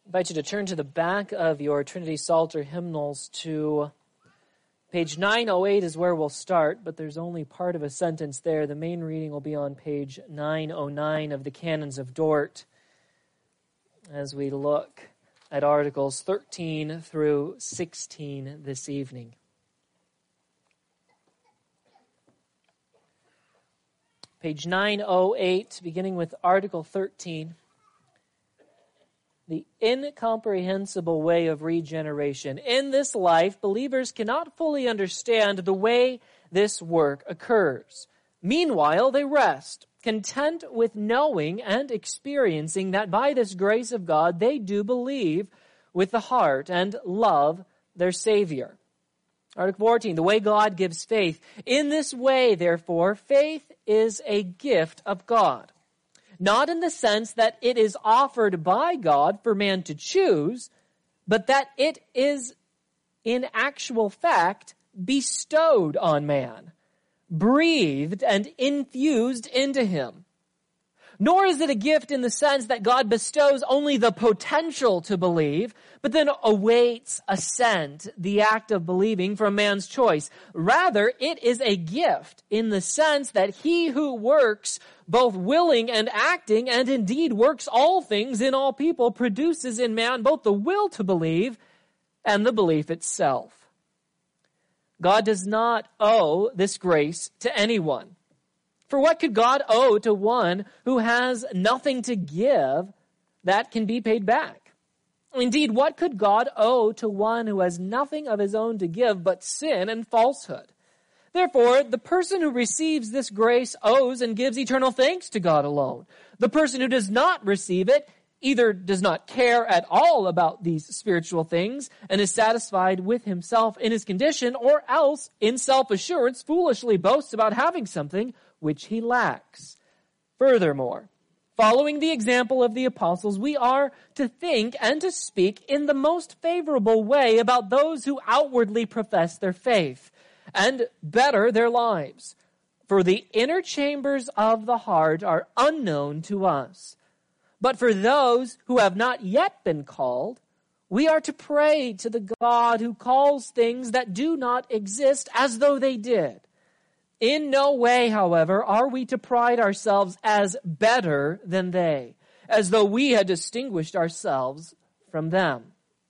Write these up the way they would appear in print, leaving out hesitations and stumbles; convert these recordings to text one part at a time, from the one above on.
I invite you to turn to the back of your Trinity Psalter hymnals to page 908 is where we'll start, but there's only part of a sentence there. The main reading will be on page 909 of the Canons of Dort as we look at Articles 13 through 16 this evening. Page 908, beginning with Article 13. The incomprehensible way of regeneration. In this life, believers cannot fully understand the way this work occurs. Meanwhile, they rest, content with knowing and experiencing that by this grace of God, they do believe with the heart and love their Savior. Article 14, the way God gives faith. In this way, therefore, faith is a gift of God. Not in the sense that it is offered by God for man to choose, but that it is in actual fact bestowed on man, breathed and infused into him. Nor is it a gift in the sense that God bestows only the potential to believe, but then awaits assent, the act of believing from man's choice. Rather, it is a gift in the sense that he who works both willing and acting, and indeed works all things in all people, produces in man both the will to believe and the belief itself. God does not owe this grace to anyone. For what could God owe to one who has nothing to give that can be paid back? Indeed, what could God owe to one who has nothing of his own to give but sin and falsehood? Therefore, the person who receives this grace owes and gives eternal thanks to God alone. The person who does not receive it either does not care at all about these spiritual things and is satisfied with himself in his condition, or else, in self-assurance, foolishly boasts about having something which he lacks. Furthermore, following the example of the apostles, we are to think and to speak in the most favorable way about those who outwardly profess their faith and better their lives. For the inner chambers of the heart are unknown to us. But for those who have not yet been called, we are to pray to the God who calls things that do not exist as though they did. In no way, however, are we to pride ourselves as better than they, as though we had distinguished ourselves from them.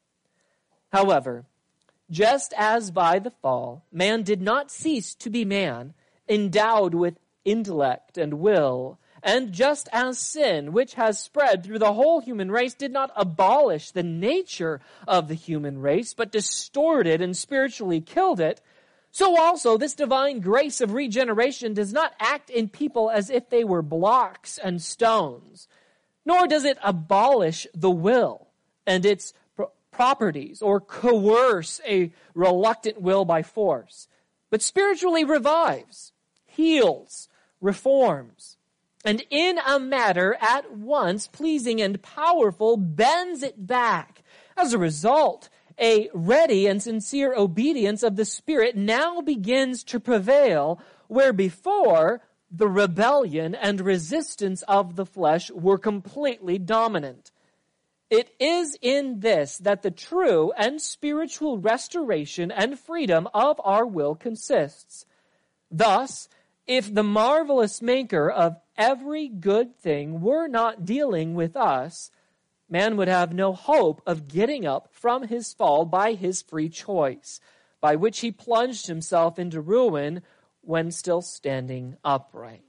However, just as by the fall, man did not cease to be man, endowed with intellect and will, and just as sin, which has spread through the whole human race, did not abolish the nature of the human race, but distorted and spiritually killed it, so also this divine grace of regeneration does not act in people as if they were blocks and stones, nor does it abolish the will and its properties or coerce a reluctant will by force, but spiritually revives, heals, reforms, and in a manner at once pleasing and powerful bends it back. As a result, a ready and sincere obedience of the Spirit now begins to prevail, where before the rebellion and resistance of the flesh were completely dominant. It is in this that the true and spiritual restoration and freedom of our will consists. Thus, if the marvelous maker of every good thing were not dealing with us, man would have no hope of getting up from his fall by his free choice, by which he plunged himself into ruin when still standing upright.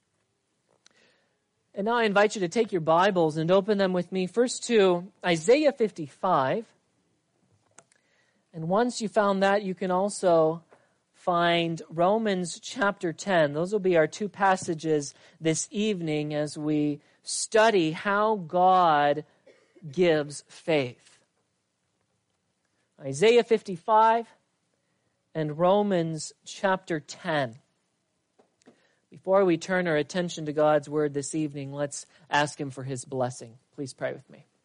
And now I invite you to take your Bibles and open them with me first to Isaiah 55. And once you found that, you can also find Romans chapter 10. Those will be our two passages this evening as we study how God gives faith. Isaiah 55 and Romans chapter 10. Before we turn our attention to God's word this evening, let's ask him for his blessing. Please pray with me.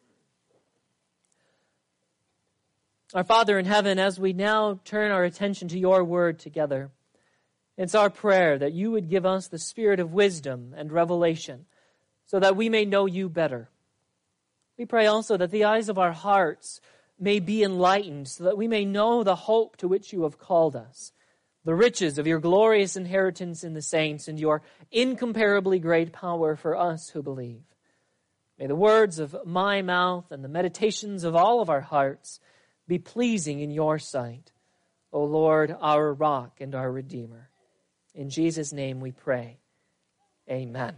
Our Father in heaven, as we now turn our attention to your word together, it's our prayer that you would give us the spirit of wisdom and revelation so that we may know you better. We pray also that the eyes of our hearts may be enlightened so that we may know the hope to which you have called us, the riches of your glorious inheritance in the saints and your incomparably great power for us who believe. May the words of my mouth and the meditations of all of our hearts be pleasing in your sight, O Lord, our rock and our Redeemer. In Jesus' name we pray. Amen.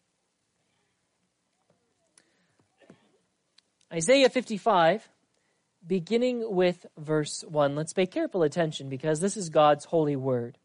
Isaiah 55, beginning with verse 1. Let's pay careful attention because this is God's holy word.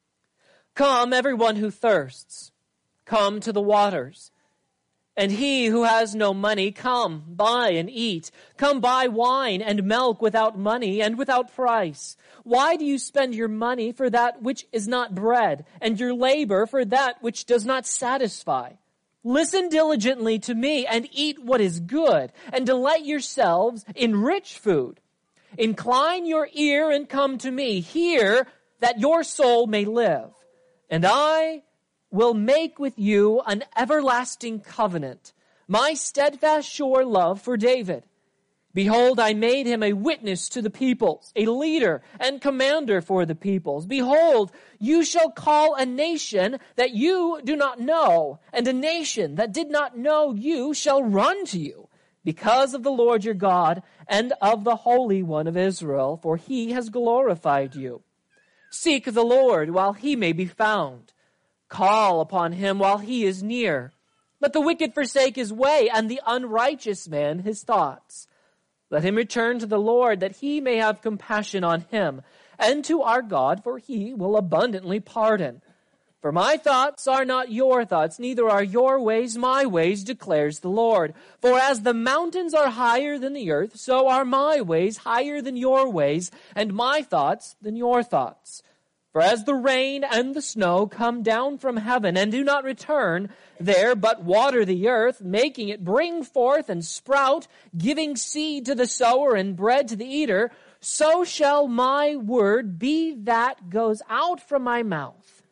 Come, everyone who thirsts, come to the waters. And he who has no money, come, buy and eat. Come buy wine and milk without money and without price. Why do you spend your money for that which is not bread, and your labor for that which does not satisfy? Listen diligently to me and eat what is good, and delight yourselves in rich food. Incline your ear and come to me. Hear that your soul may live. And I will make with you an everlasting covenant, my steadfast sure love for David. Behold, I made him a witness to the peoples, a leader and commander for the peoples. Behold, you shall call a nation that you do not know, and a nation that did not know you shall run to you, because of the Lord your God and of the Holy One of Israel, for he has glorified you. Seek the Lord while he may be found. Call upon him while he is near. Let the wicked forsake his way, and the unrighteous man his thoughts. Let him return to the Lord, that he may have compassion on him, and to our God, for he will abundantly pardon. For my thoughts are not your thoughts, neither are your ways my ways, declares the Lord. For as the mountains are higher than the earth, so are my ways higher than your ways, and my thoughts than your thoughts. For as the rain and the snow come down from heaven and do not return there, but water the earth, making it bring forth and sprout, giving seed to the sower and bread to the eater, so shall my word be that goes out from my mouth.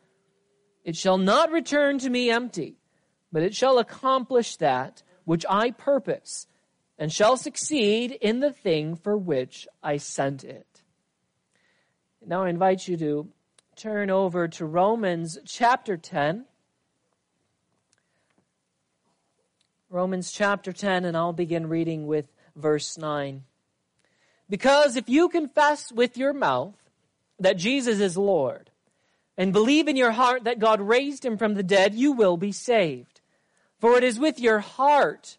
It shall not return to me empty, but it shall accomplish that which I purpose, and shall succeed in the thing for which I sent it. Now I invite you to turn over to Romans chapter 10. Romans chapter 10, and I'll begin reading with verse 9. Because if you confess with your mouth that Jesus is Lord, and believe in your heart that God raised him from the dead, you will be saved. For it is with the heart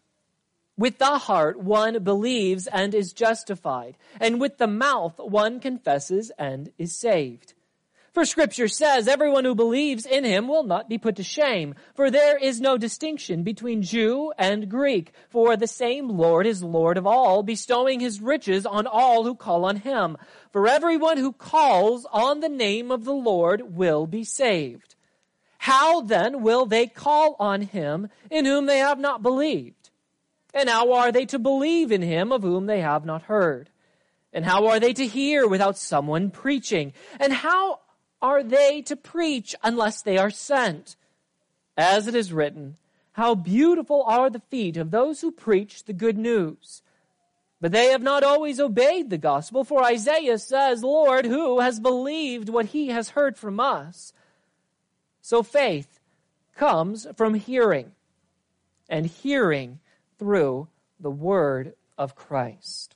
one believes and is justified, and with the mouth one confesses and is saved. For Scripture says, everyone who believes in him will not be put to shame. For there is no distinction between Jew and Greek. For the same Lord is Lord of all, bestowing his riches on all who call on him. For everyone who calls on the name of the Lord will be saved. How then will they call on him in whom they have not believed? And how are they to believe in him of whom they have not heard? And how are they to hear without someone preaching? And how are they to preach unless they are sent? As it is written, how beautiful are the feet of those who preach the good news. But they have not always obeyed the gospel, for Isaiah says, Lord, who has believed what he has heard from us? So faith comes from hearing, and hearing through the word of Christ.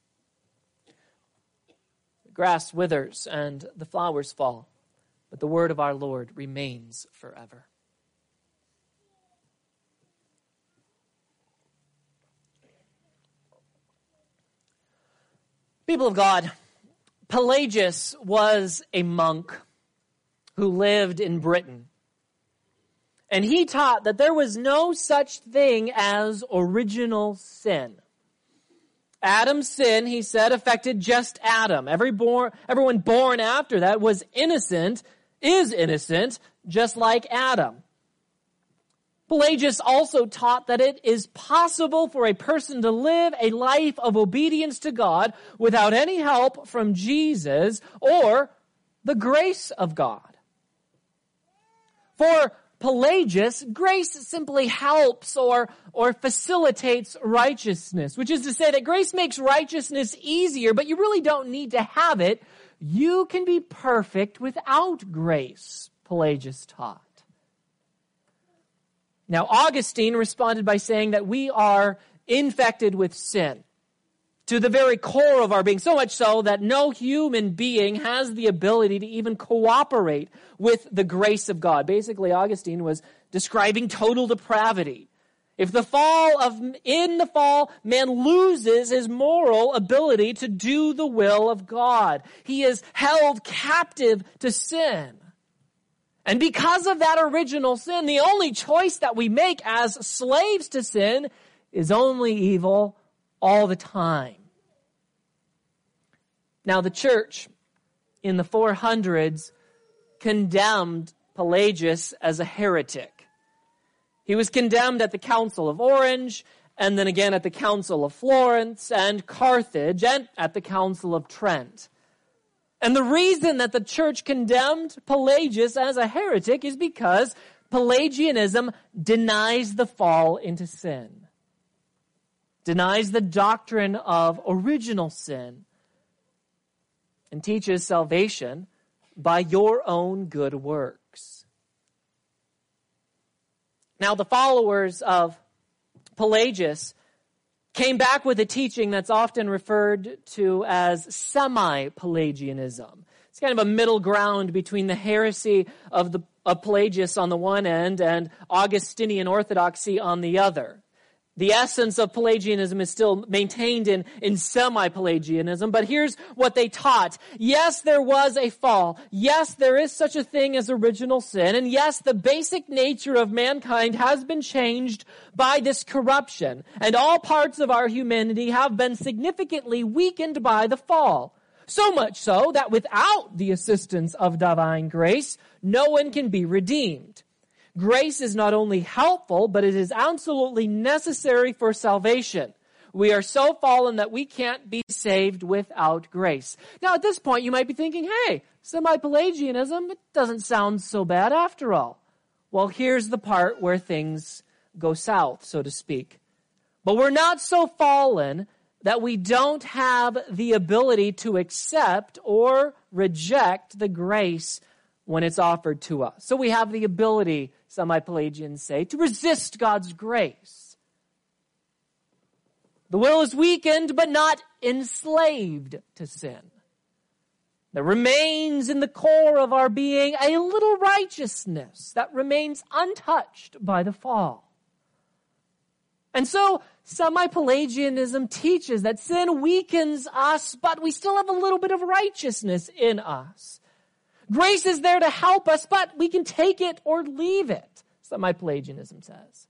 The grass withers and the flowers fall, but the word of our Lord remains forever. People of God, Pelagius was a monk who lived in Britain. And he taught that there was no such thing as original sin. Adam's sin, he said, affected just Adam. Everyone born after that is innocent, just like Adam. Pelagius also taught that it is possible for a person to live a life of obedience to God without any help from Jesus or the grace of God. For Pelagius, grace simply helps or facilitates righteousness, which is to say that grace makes righteousness easier, but you really don't need to have it. You can be perfect without grace, Pelagius taught. Now, Augustine responded by saying that we are infected with sin to the very core of our being, so much so that no human being has the ability to even cooperate with the grace of God. Basically, Augustine was describing total depravity. In the fall, man loses his moral ability to do the will of God. He is held captive to sin. And because of that original sin, the only choice that we make as slaves to sin is only evil all the time. Now, the church in the 400s condemned Pelagius as a heretic. He was condemned at the Council of Orange, and then again at the Council of Florence and Carthage, and at the Council of Trent. And the reason that the church condemned Pelagius as a heretic is because Pelagianism denies the fall into sin, denies the doctrine of original sin, and teaches salvation by your own good works. Now, the followers of Pelagius came back with a teaching that's often referred to as semi-Pelagianism. It's kind of a middle ground between the heresy of Pelagius on the one end and Augustinian orthodoxy on the other. The essence of Pelagianism is still maintained in semi-Pelagianism, but here's what they taught. Yes, there was a fall. Yes, there is such a thing as original sin. And yes, the basic nature of mankind has been changed by this corruption. And all parts of our humanity have been significantly weakened by the fall. So much so that without the assistance of divine grace, no one can be redeemed. Grace is not only helpful, but it is absolutely necessary for salvation. We are so fallen that we can't be saved without grace. Now, at this point, you might be thinking, hey, semi-Pelagianism, it doesn't sound so bad after all. Well, here's the part where things go south, so to speak. But we're not so fallen that we don't have the ability to accept or reject the grace when it's offered to us. So we have the ability, semi-Pelagians say, to resist God's grace. The will is weakened, but not enslaved to sin. There remains in the core of our being a little righteousness that remains untouched by the fall. And so, semi-Pelagianism teaches that sin weakens us, but we still have a little bit of righteousness in us. Grace is there to help us, but we can take it or leave it, semi-Pelagianism says.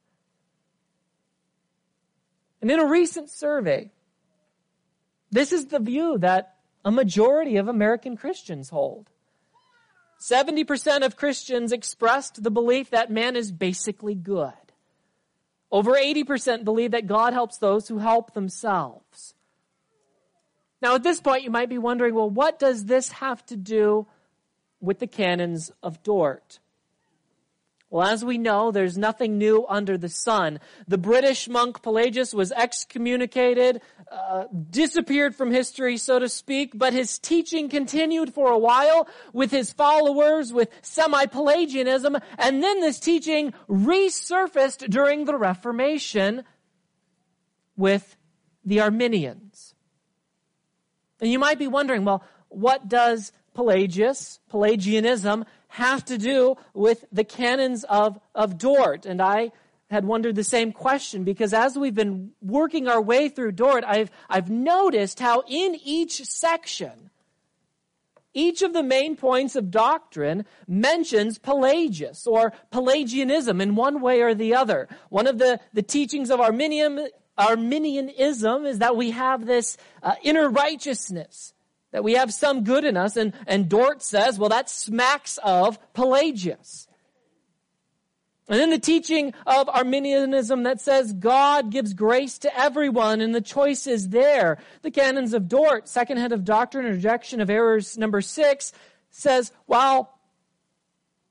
And in a recent survey, this is the view that a majority of American Christians hold. 70% of Christians expressed the belief that man is basically good. Over 80% believe that God helps those who help themselves. Now, at this point, you might be wondering, well, what does this have to do with the canons of Dort? Well, as we know, there's nothing new under the sun. The British monk Pelagius was excommunicated, disappeared from history, so to speak, but his teaching continued for a while with his followers, with semi-Pelagianism, and then this teaching resurfaced during the Reformation with the Arminians. And you might be wondering, well, what does Pelagianism have to do with the canons of Dort? And I had wondered the same question, because as we've been working our way through Dort, I've noticed how in each section, each of the main points of doctrine mentions Pelagius or Pelagianism in one way or the other. One of the teachings of Arminianism is that we have this inner righteousness, that we have some good in us, and Dort says, well, that smacks of Pelagius. And then the teaching of Arminianism that says God gives grace to everyone, and the choice is there. The canons of Dort, second head of doctrine and rejection of errors, number 6, says, well,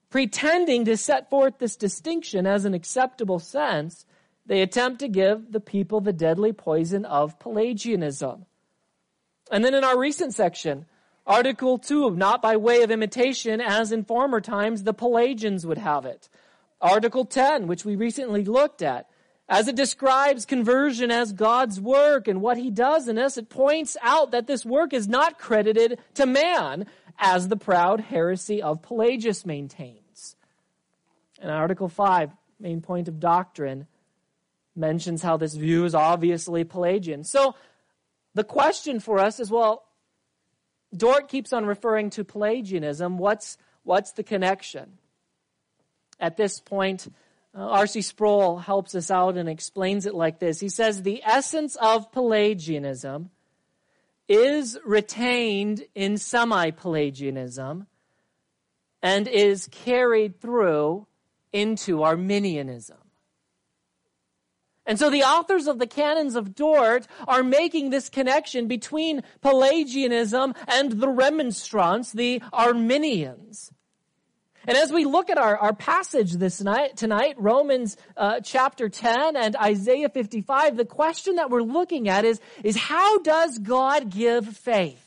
Pretending to set forth this distinction as an acceptable sense, they attempt to give the people the deadly poison of Pelagianism. And then in our recent section, Article 2, not by way of imitation, as in former times the Pelagians would have it. Article 10, which we recently looked at, as it describes conversion as God's work and what he does in us, it points out that this work is not credited to man, as the proud heresy of Pelagius maintains. And Article 5, main point of doctrine, mentions how this view is obviously Pelagian. So the question for us is, well, Dort keeps on referring to Pelagianism. What's the connection? At this point, R.C. Sproul helps us out and explains it like this. He says, the essence of Pelagianism is retained in semi-Pelagianism and is carried through into Arminianism. And so the authors of the Canons of Dort are making this connection between Pelagianism and the Remonstrants, the Arminians. And as we look at our passage tonight, Romans chapter 10 and Isaiah 55, the question that we're looking at is how does God give faith?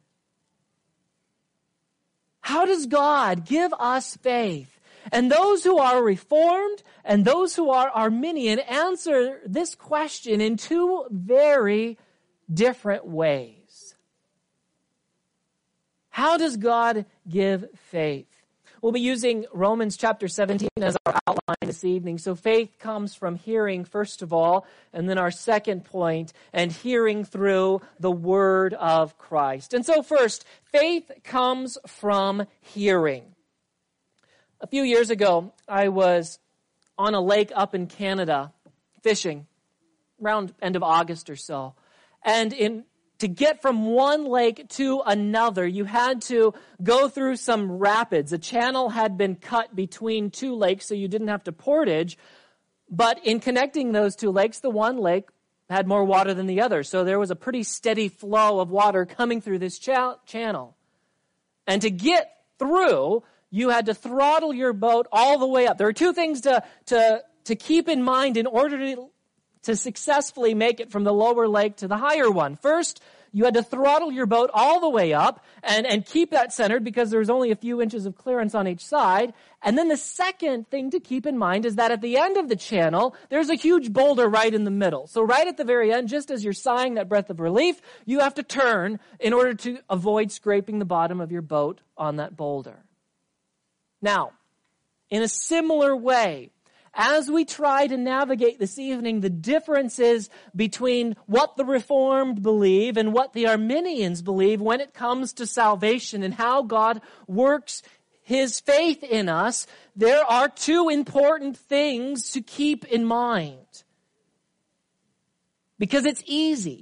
How does God give us faith? And those who are Reformed and those who are Arminian answer this question in two very different ways. How does God give faith? We'll be using Romans chapter 17 as our outline this evening. So faith comes from hearing, first of all, and then our second point, and hearing through the word of Christ. And so first, faith comes from hearing. A few years ago, I was on a lake up in Canada fishing around end of August or so. And to get from one lake to another, you had to go through some rapids. A channel had been cut between two lakes, so you didn't have to portage. But in connecting those two lakes, the one lake had more water than the other. So there was a pretty steady flow of water coming through this channel. And to get through, you had to throttle your boat all the way up. There are two things to keep in mind in order to successfully make it from the lower lake to the higher one. First, you had to throttle your boat all the way up and keep that centered because there was only a few inches of clearance on each side. And then the second thing to keep in mind is that at the end of the channel, there's a huge boulder right in the middle. So right at the very end, just as you're sighing that breath of relief, you have to turn in order to avoid scraping the bottom of your boat on that boulder. Now, in a similar way, as we try to navigate this evening the differences between what the Reformed believe and what the Arminians believe when it comes to salvation and how God works his faith in us, there are two important things to keep in mind. Because it's easy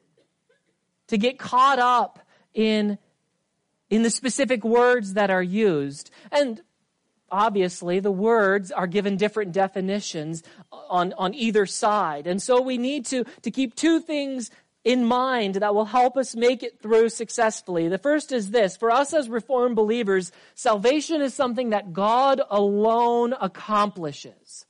to get caught up in the specific words that are used. And obviously, the words are given different definitions on either side. And so we need to keep two things in mind that will help us make it through successfully. The first is this. For us as Reformed believers, salvation is something that God alone accomplishes.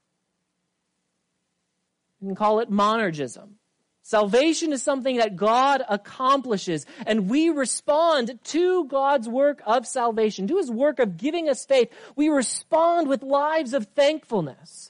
You can call it monergism. Salvation is something that God accomplishes, and we respond to God's work of salvation, to his work of giving us faith. We respond with lives of thankfulness.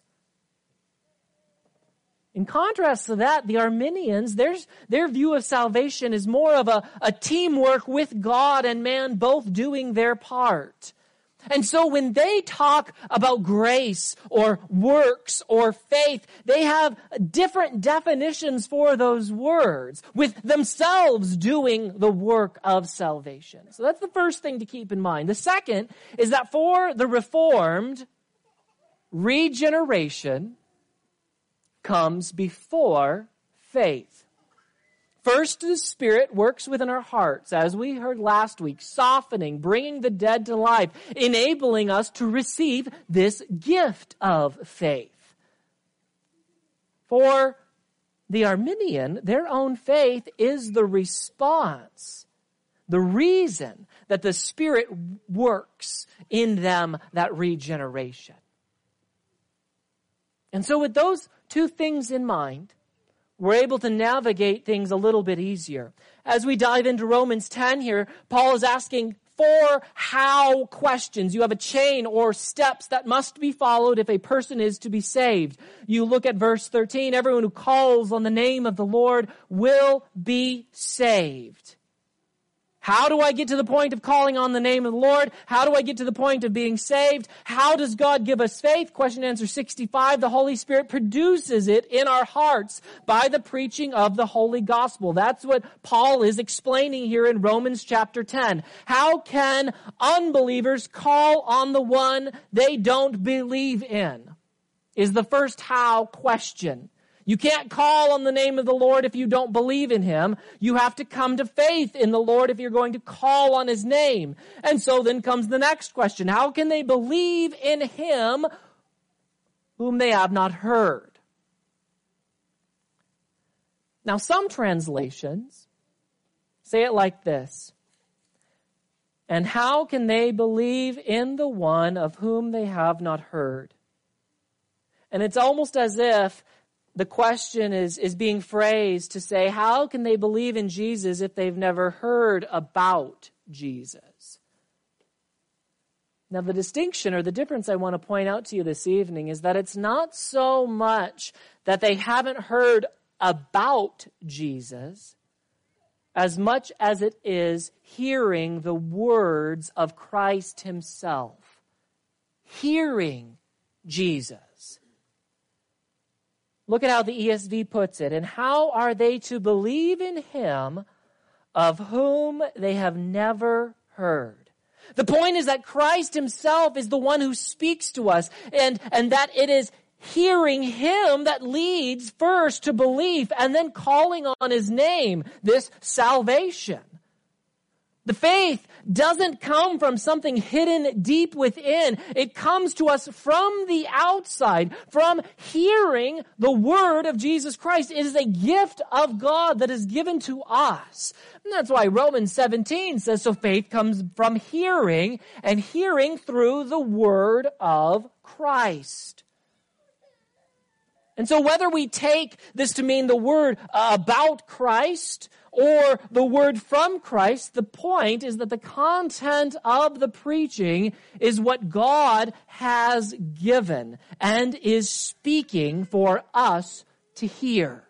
In contrast to that, the Arminians, their view of salvation is more of a teamwork with God and man both doing their part. And so when they talk about grace or works or faith, they have different definitions for those words, with themselves doing the work of salvation. So that's the first thing to keep in mind. The second is that for the Reformed, regeneration comes before faith. First, the Spirit works within our hearts, as we heard last week, softening, bringing the dead to life, enabling us to receive this gift of faith. For the Arminian, their own faith is the response the reason that the Spirit works in them that regeneration. And so with those two things in mind, we're able to navigate things a little bit easier. As we dive into Romans 10 here, Paul is asking 4 how questions. You have a chain or steps that must be followed if a person is to be saved. You look at verse 13, everyone who calls on the name of the Lord will be saved. How do I get to the point of calling on the name of the Lord? How do I get to the point of being saved? How does God give us faith? Question and answer 65. The Holy Spirit produces it in our hearts by the preaching of the Holy Gospel. That's what Paul is explaining here in Romans chapter 10. How can unbelievers call on the one they don't believe in? Is the first how question. You can't call on the name of the Lord if you don't believe in Him. You have to come to faith in the Lord if you're going to call on His name. And so then comes the next question. How can they believe in Him whom they have not heard? Now, some translations say it like this. And how can they believe in the one of whom they have not heard? And it's almost as if the question is being phrased to say, how can they believe in Jesus if they've never heard about Jesus? Now, the distinction or the difference I want to point out to you this evening is that it's not so much that they haven't heard about Jesus as much as it is hearing the words of Christ Himself. Hearing Jesus. Look at how the ESV puts it. And how are they to believe in Him of whom they have never heard? The point is that Christ Himself is the one who speaks to us, and that it is hearing Him that leads first to belief and then calling on His name, this salvation. The faith doesn't come from something hidden deep within. It comes to us from the outside, from hearing the word of Jesus Christ. It is a gift of God that is given to us. And that's why Romans 17 says, so faith comes from hearing, and hearing through the word of Christ. And so whether we take this to mean the word about Christ or the word from Christ, the point is that the content of the preaching is what God has given and is speaking for us to hear.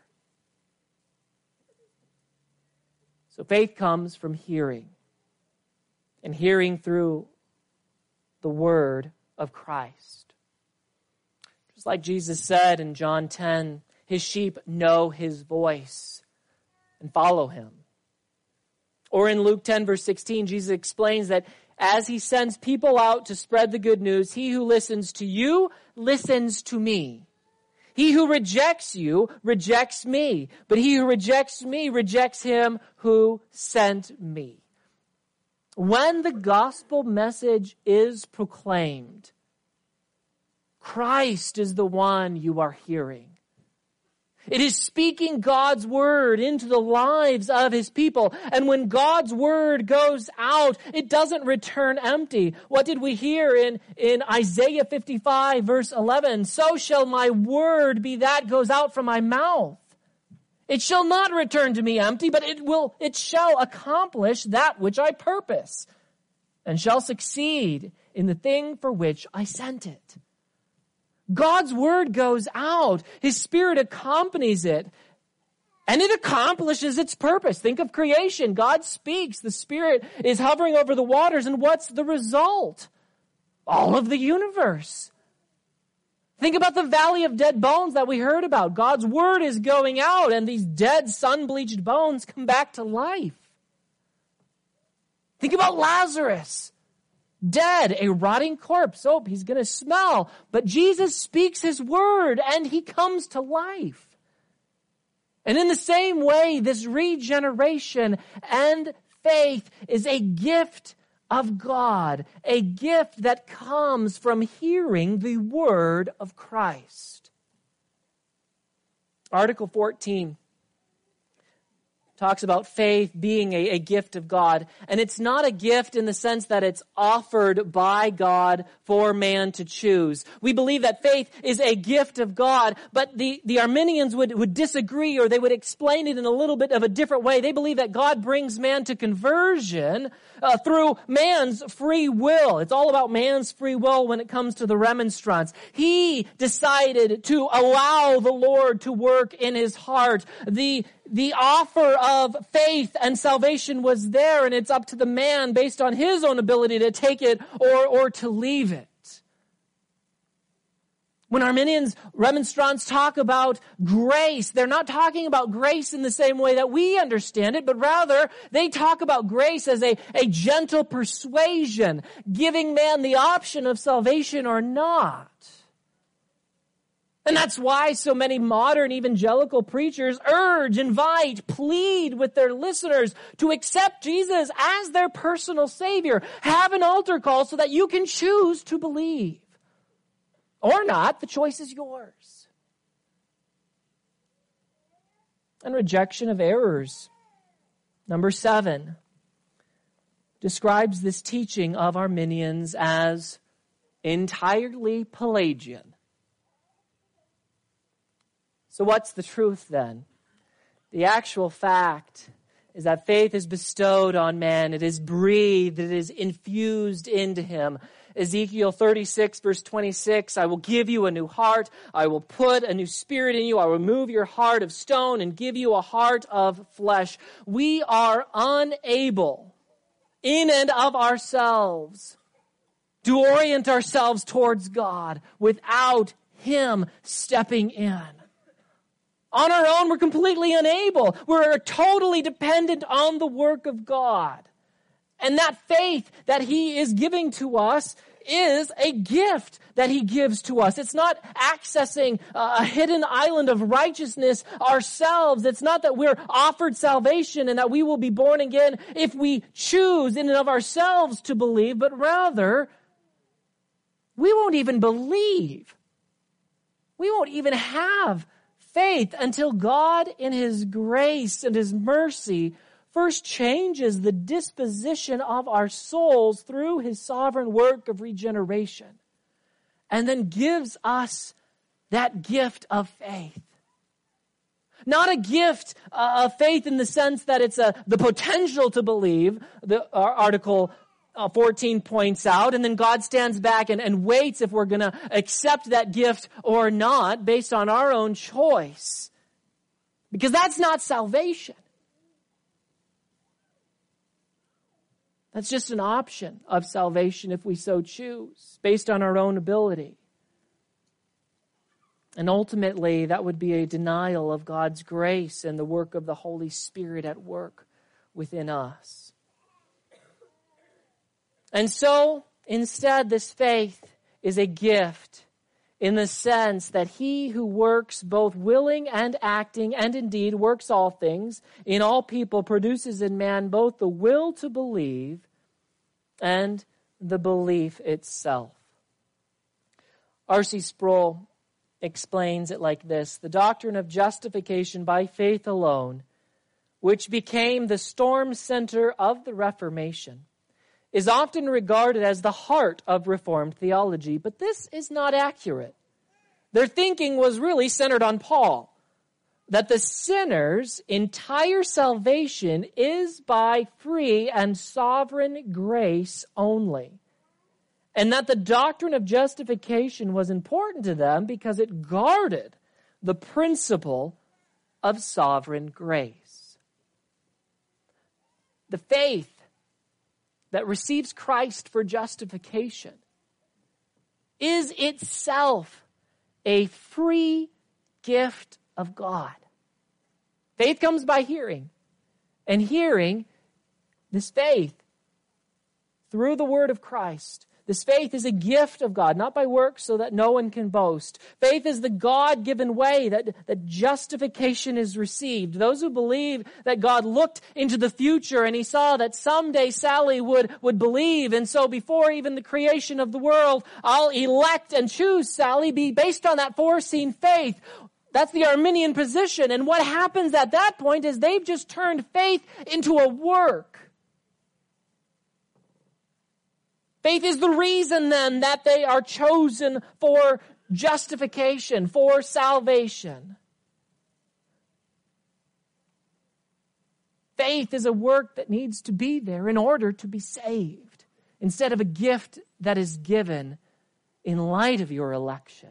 So faith comes from hearing, and hearing through the word of Christ. Just like Jesus said in John 10, His sheep know His voice and follow Him. Or in Luke 10, verse 16, Jesus explains that as He sends people out to spread the good news, he who listens to you listens to me. He who rejects you rejects me, but he who rejects me rejects Him who sent me. When the gospel message is proclaimed, Christ is the one you are hearing. It is speaking God's word into the lives of His people. And when God's word goes out, it doesn't return empty. What did we hear in Isaiah 55, verse 11? So shall my word be that goes out from my mouth. It shall not return to me empty, but it shall accomplish that which I purpose, and shall succeed in the thing for which I sent it. God's word goes out. His Spirit accompanies it. And it accomplishes its purpose. Think of creation. God speaks. The Spirit is hovering over the waters. And what's the result? All of the universe. Think about the valley of dead bones that we heard about. God's word is going out, and these dead, sun-bleached bones come back to life. Think about Lazarus. Dead, a rotting corpse. Oh, he's going to smell. But Jesus speaks His word and he comes to life. And in the same way, this regeneration and faith is a gift of God, a gift that comes from hearing the word of Christ. Article 14 talks about faith being a gift of God. And it's not a gift in the sense that it's offered by God for man to choose. We believe that faith is a gift of God, but the Arminians would disagree, or they would explain it in a little bit of a different way. They believe that God brings man to conversion through man's free will. It's all about man's free will when it comes to the remonstrance. He decided to allow the Lord to work in his heart. The offer of faith and salvation was there, and it's up to the man based on his own ability to take it or to leave it. When Arminians, remonstrants talk about grace, they're not talking about grace in the same way that we understand it, but rather they talk about grace as a gentle persuasion, giving man the option of salvation or not. And that's why so many modern evangelical preachers urge, invite, plead with their listeners to accept Jesus as their personal Savior. Have an altar call so that you can choose to believe. Or not, the choice is yours. And rejection of errors. Number 7 describes this teaching of Arminians as entirely Pelagian. So what's the truth then? The actual fact is that faith is bestowed on man. It is breathed. It is infused into him. Ezekiel 36 verse 26, I will give you a new heart. I will put a new spirit in you. I will remove your heart of stone and give you a heart of flesh. We are unable in and of ourselves to orient ourselves towards God without him stepping in. On our own, we're completely unable. We're totally dependent on the work of God. And that faith that he is giving to us is a gift that he gives to us. It's not accessing a hidden island of righteousness ourselves. It's not that we're offered salvation and that we will be born again if we choose in and of ourselves to believe, but rather, we won't even believe. We won't even have faith until God in his grace and his mercy first changes the disposition of our souls through his sovereign work of regeneration, and then gives us that gift of faith. Not a gift of faith in the sense that it's the potential to believe, Article 14 points out, and then God stands back and waits if we're going to accept that gift or not based on our own choice. Because that's not salvation. That's just an option of salvation if we so choose, based on our own ability. And ultimately, that would be a denial of God's grace and the work of the Holy Spirit at work within us. And so, instead, this faith is a gift in the sense that he who works both willing and acting, and indeed works all things, in all people produces in man both the will to believe and the belief itself. R.C. Sproul explains it like this: the doctrine of justification by faith alone, which became the storm center of the Reformation, is often regarded as the heart of Reformed theology, but this is not accurate. Their thinking was really centered on Paul, that the sinner's entire salvation is by free and sovereign grace only, and that the doctrine of justification was important to them because it guarded the principle of sovereign grace. The faith that receives Christ for justification is itself a free gift of God. Faith comes by hearing, and hearing, this faith, through the word of Christ. This faith is a gift of God, not by works so that no one can boast. Faith is the God-given way that justification is received. Those who believe that God looked into the future and he saw that someday Sally would believe, and so before even the creation of the world, I'll elect and choose Sally based on that foreseen faith. That's the Arminian position. And what happens at that point is they've just turned faith into a work. Faith is the reason then that they are chosen for justification, for salvation. Faith is a work that needs to be there in order to be saved, instead of a gift that is given in light of your election.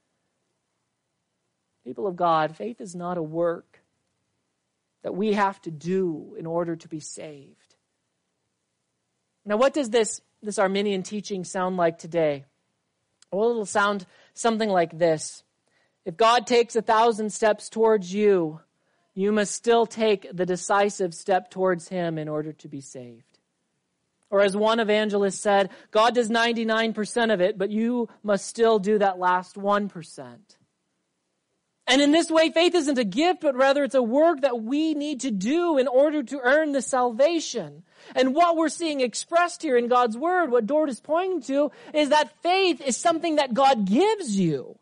People of God, faith is not a work that we have to do in order to be saved. Now, what does this Arminian teaching sound like today? Well, it'll sound something like this. If God takes 1,000 steps towards you, you must still take the decisive step towards him in order to be saved. Or as one evangelist said, God does 99% of it, but you must still do that last 1%. And in this way, faith isn't a gift, but rather it's a work that we need to do in order to earn the salvation. And what we're seeing expressed here in God's Word, what Dort is pointing to, is that faith is something that God gives you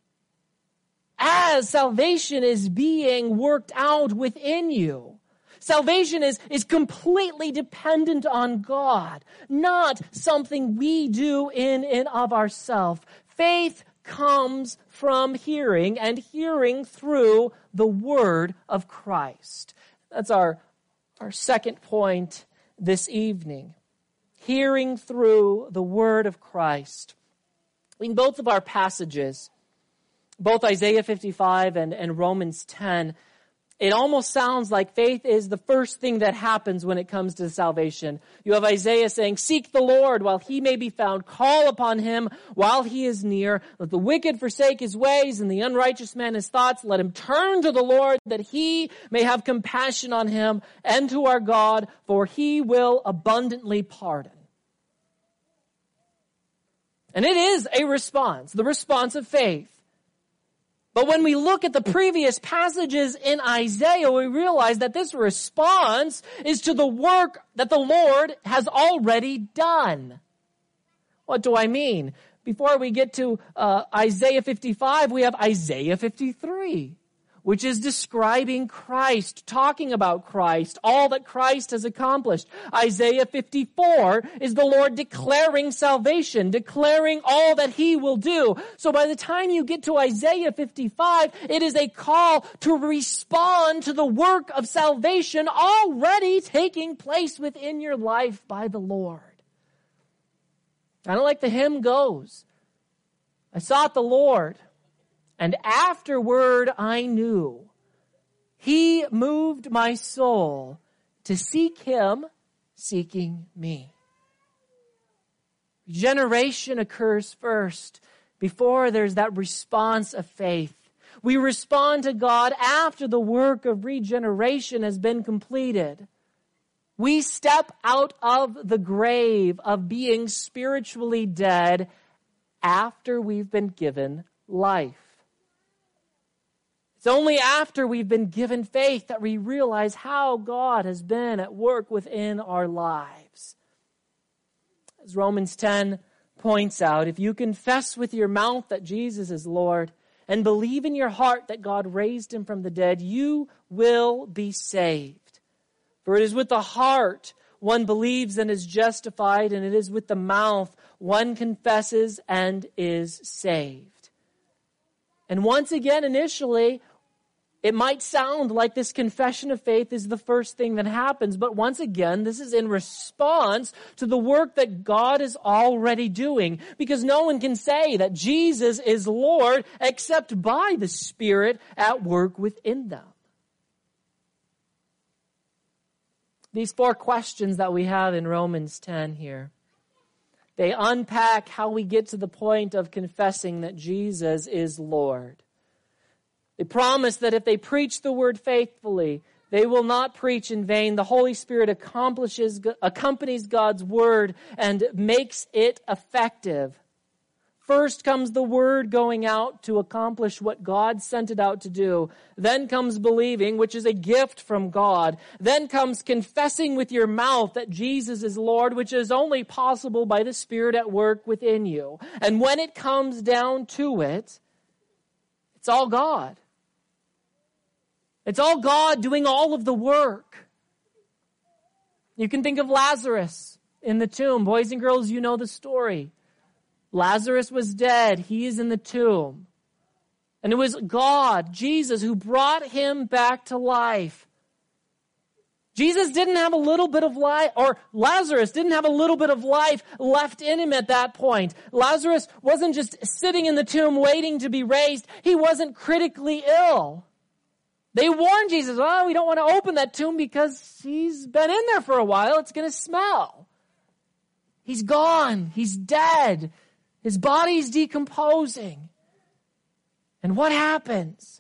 as salvation is being worked out within you. Salvation is completely dependent on God, not something we do in and of ourselves. Faith comes from hearing, and hearing through the Word of Christ. That's our second point this evening. Hearing through the Word of Christ. In both of our passages, both Isaiah 55 and Romans 10, it almost sounds like faith is the first thing that happens when it comes to salvation. You have Isaiah saying, "Seek the Lord while he may be found. Call upon him while he is near. Let the wicked forsake his ways and the unrighteous man his thoughts. Let him turn to the Lord that he may have compassion on him, and to our God, for he will abundantly pardon." And it is a response, the response of faith. But when we look at the previous passages in Isaiah, we realize that this response is to the work that the Lord has already done. What do I mean? Before we get to Isaiah 55, we have Isaiah 53, which is describing Christ, talking about Christ, all that Christ has accomplished. Isaiah 54 is the Lord declaring salvation, declaring all that he will do. So by the time you get to Isaiah 55, it is a call to respond to the work of salvation already taking place within your life by the Lord. Kind of like the hymn goes, I sought the Lord, and afterward I knew. He moved my soul to seek him, seeking me. Regeneration occurs first before there's that response of faith. We respond to God after the work of regeneration has been completed. We step out of the grave of being spiritually dead after we've been given life. It's only after we've been given faith that we realize how God has been at work within our lives. As Romans 10 points out, if you confess with your mouth that Jesus is Lord and believe in your heart that God raised him from the dead, you will be saved. For it is with the heart one believes and is justified, and it is with the mouth one confesses and is saved. And once again, initially, it might sound like this confession of faith is the first thing that happens, but once again, this is in response to the work that God is already doing, because no one can say that Jesus is Lord except by the Spirit at work within them. These four questions that we have in Romans 10 here, they unpack how we get to the point of confessing that Jesus is Lord. They promise that if they preach the word faithfully, they will not preach in vain. The Holy Spirit accompanies God's word and makes it effective. First comes the word going out to accomplish what God sent it out to do. Then comes believing, which is a gift from God. Then comes confessing with your mouth that Jesus is Lord, which is only possible by the Spirit at work within you. And when it comes down to it, it's all God. It's all God doing all of the work. You can think of Lazarus in the tomb. Boys and girls, you know the story. Lazarus was dead. He is in the tomb. And it was God, Jesus, who brought him back to life. Jesus didn't have a little bit of life, or Lazarus didn't have a little bit of life left in him at that point. Lazarus wasn't just sitting in the tomb waiting to be raised. He wasn't critically ill. They warned Jesus, oh, we don't want to open that tomb because he's been in there for a while. It's going to smell. He's gone. He's dead. His body's decomposing. And what happens?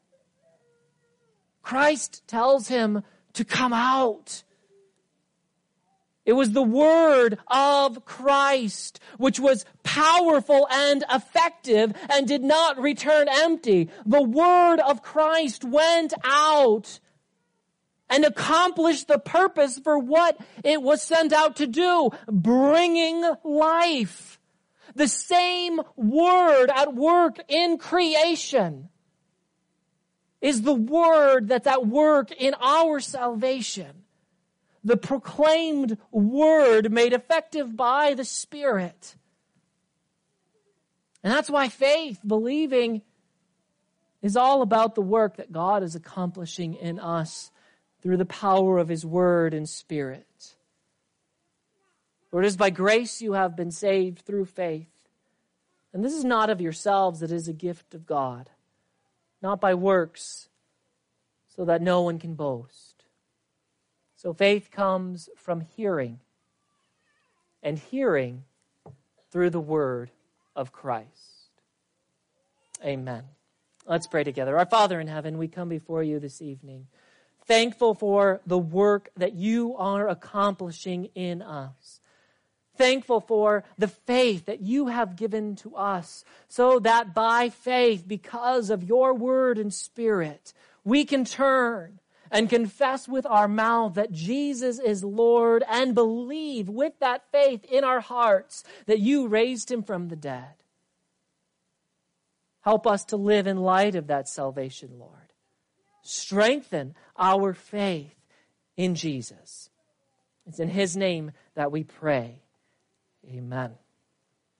Christ tells him to come out. It was the word of Christ, which was powerful and effective and did not return empty. The word of Christ went out and accomplished the purpose for what it was sent out to do, bringing life. The same word at work in creation is the word that's at work in our salvation. The proclaimed word made effective by the Spirit. And that's why faith, believing, is all about the work that God is accomplishing in us through the power of His Word and Spirit. For it is by grace you have been saved through faith. And this is not of yourselves, it is a gift of God, not by works, so that no one can boast. So faith comes from hearing, and hearing through the word of Christ. Amen. Let's pray together. Our Father in heaven, we come before you this evening, thankful for the work that you are accomplishing in us. Thankful for the faith that you have given to us, so that by faith, because of your word and Spirit, we can turn and confess with our mouth that Jesus is Lord and believe with that faith in our hearts that you raised him from the dead. Help us to live in light of that salvation, Lord. Strengthen our faith in Jesus. It's in his name that we pray. Amen.